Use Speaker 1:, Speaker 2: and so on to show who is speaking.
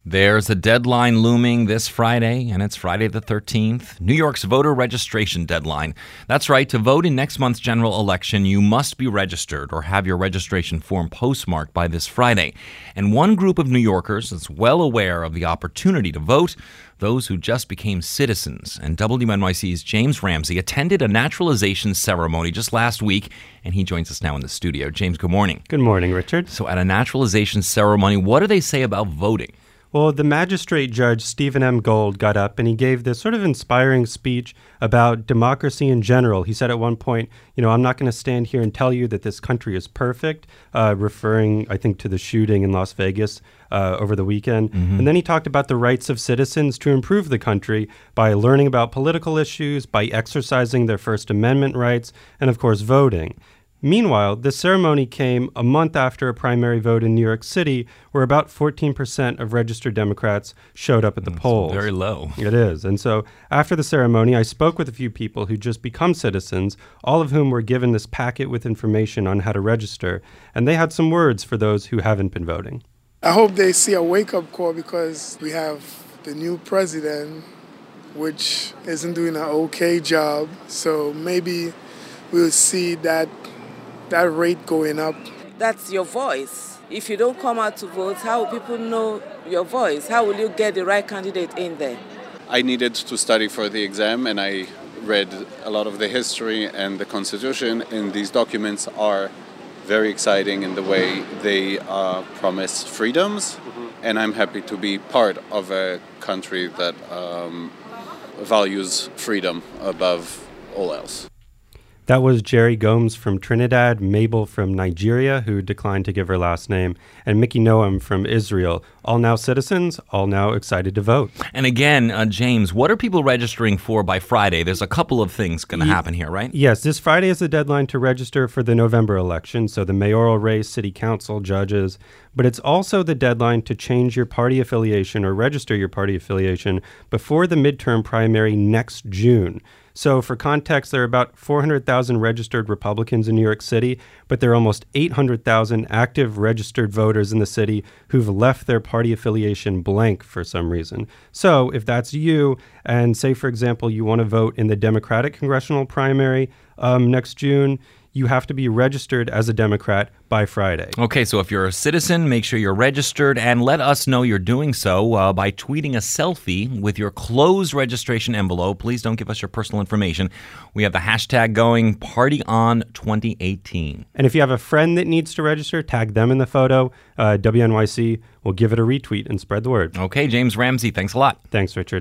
Speaker 1: There's a deadline looming this Friday, and it's Friday the 13th, New York's voter registration deadline. That's right, to vote in next month's general election, you must be registered or have your registration form postmarked by this Friday. And one group of New Yorkers is well aware of the opportunity to vote, those who just became citizens. And WNYC's James Ramsey attended a naturalization ceremony just last week, and he joins us now in the studio. James, good morning.
Speaker 2: Good morning, Richard.
Speaker 1: So at a naturalization ceremony, what do they say about voting?
Speaker 2: Well, the magistrate judge, Stephen M. Gold, got up and he gave this sort of inspiring speech about democracy in general. He said at one point, I'm not going to stand here and tell you that this country is perfect, referring, I think, to the shooting in Las Vegas over the weekend. Mm-hmm. And then he talked about the rights of citizens to improve the country by learning about political issues, by exercising their First Amendment rights, and, of course, voting. Meanwhile, the ceremony came a month after a primary vote in New York City, where about 14% of registered Democrats showed up at the polls.
Speaker 1: Very low.
Speaker 2: It is. And so after the ceremony, I spoke with a few people who just become citizens, all of whom were given this packet with information on how to register. And they had some words for those who haven't been voting.
Speaker 3: I hope they see a wake-up call because we have the new president, which isn't doing an okay job. So maybe we'll see that rate going up.
Speaker 4: That's your voice. If you don't come out to vote, how will people know your voice? How will you get the right candidate in there?
Speaker 5: I needed to study for the exam, and I read a lot of the history and the Constitution, and these documents are very exciting in the way they promise freedoms, and I'm happy to be part of a country that values freedom above all else.
Speaker 2: That was Jerry Gomes from Trinidad, Mabel from Nigeria, who declined to give her last name, and Mickey Noam from Israel. All now citizens, all now excited to vote.
Speaker 1: And again, James, what are people registering for by Friday? There's a couple of things going to happen here, right?
Speaker 2: Yes, this Friday is the deadline to register for the November election, so the mayoral race, city council, judges. But it's also the deadline to change your party affiliation or register your party affiliation before the midterm primary next June. So for context, there are about 400,000 registered Republicans in New York City, but there are almost 800,000 active registered voters in the city who've left their party affiliation blank for some reason. So if that's you, and say, for example, you want to vote in the Democratic congressional primary next June, you have to be registered as a Democrat by Friday.
Speaker 1: Okay, so if you're a citizen, make sure you're registered and let us know you're doing so by tweeting a selfie with your closed registration envelope. Please don't give us your personal information. We have the hashtag going, PartyOn2018.
Speaker 2: And if you have a friend that needs to register, tag them in the photo. WNYC will give it a retweet and spread the word.
Speaker 1: Okay, James Ramsey, thanks a lot.
Speaker 2: Thanks, Richard.